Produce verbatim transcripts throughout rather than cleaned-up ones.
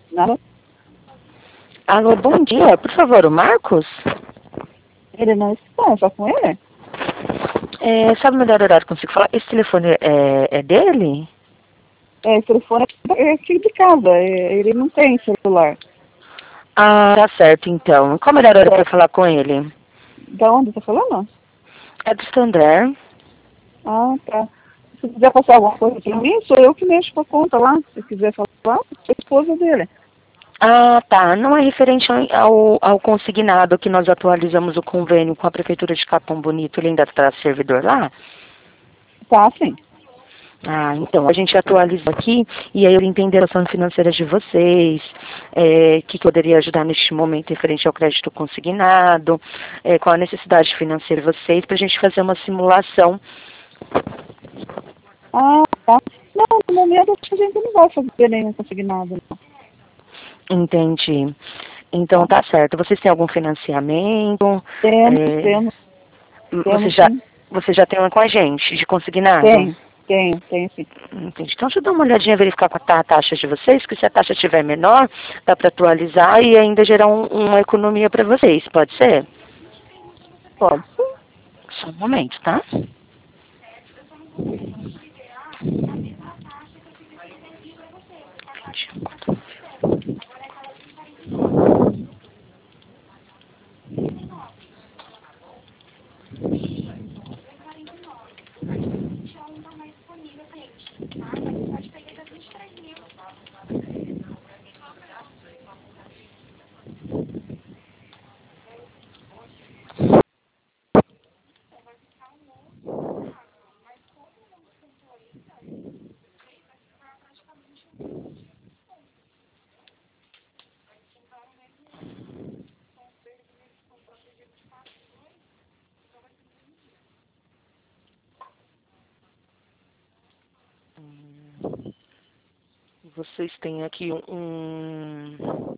Nada. Alô, bom dia. Por favor, o Marcos? Ele não está, só com ele? É, sabe o melhor horário que eu consigo falar? Esse telefone é, é dele? É, esse telefone é aqui de casa, é, ele não tem celular. Ah, tá certo, então. Qual o melhor horário para falar com ele? Da onde tá falando? É do Standard. Ah, tá. Se quiser passar alguma coisa pra mim, sou eu que mexo com a conta lá. Se quiser falar, sou a esposa dele. Ah, tá. Não é referente ao, ao consignado que nós atualizamos o convênio com a Prefeitura de Capão Bonito. Ele ainda está servidor lá? Tá, sim. Ah, então, a gente atualizou aqui e aí eu entendi a situação financeira de vocês, é, que poderia ajudar neste momento referente ao crédito consignado, é, qual a necessidade financeira de vocês, para a gente fazer uma simulação. Ah, tá. Não, no momento a gente não vai fazer nenhum consignado, não. Entendi. Então, Tá. tá certo. Vocês têm algum financiamento? Temos, É, temos, você temos já, sim. você já tem uma com a gente, de consignado? Tem, tem, tem sim. Entendi. Então, deixa eu dar uma olhadinha, verificar qual tá a taxa de vocês, que se a taxa estiver menor, dá para atualizar e ainda gerar um- uma economia para vocês, pode ser? Pode sim. Só um momento, tá? Hum, Vocês têm aqui um,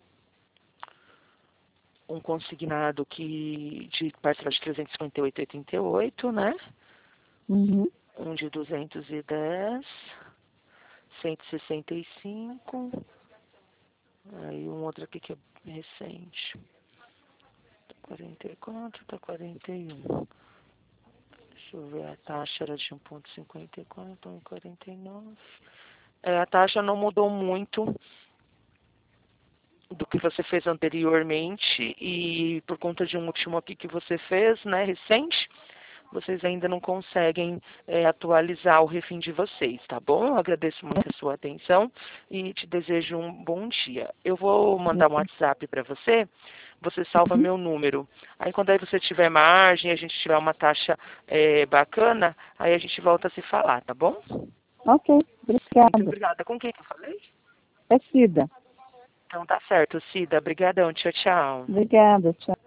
um consignado que de parcela de trezentos e cinquenta e oito vírgula oitenta e oito, né? Uhum. Um de duzentos e dez, cento e sessenta e cinco. Aí um outro aqui que é recente. Tá quarenta e quatro, tá quarenta e um. Deixa eu ver, a taxa era de um vírgula cinquenta e quatro, um vírgula quarenta e nove. É, a taxa não mudou muito do que você fez anteriormente e por conta de um último aqui que você fez, né, recente, vocês ainda não conseguem é, atualizar o refim de vocês, tá bom? Eu agradeço muito a sua atenção e te desejo um bom dia. Eu vou mandar um WhatsApp para você, você salva Uhum. meu número. Aí quando aí você tiver margem, a gente tiver uma taxa é, bacana, aí a gente volta a se falar, tá bom? Ok, Muito obrigada. obrigada. Com quem que eu falei? É Cida. Então tá certo, Cida. Obrigadão. Tchau, tchau. Obrigada, tchau.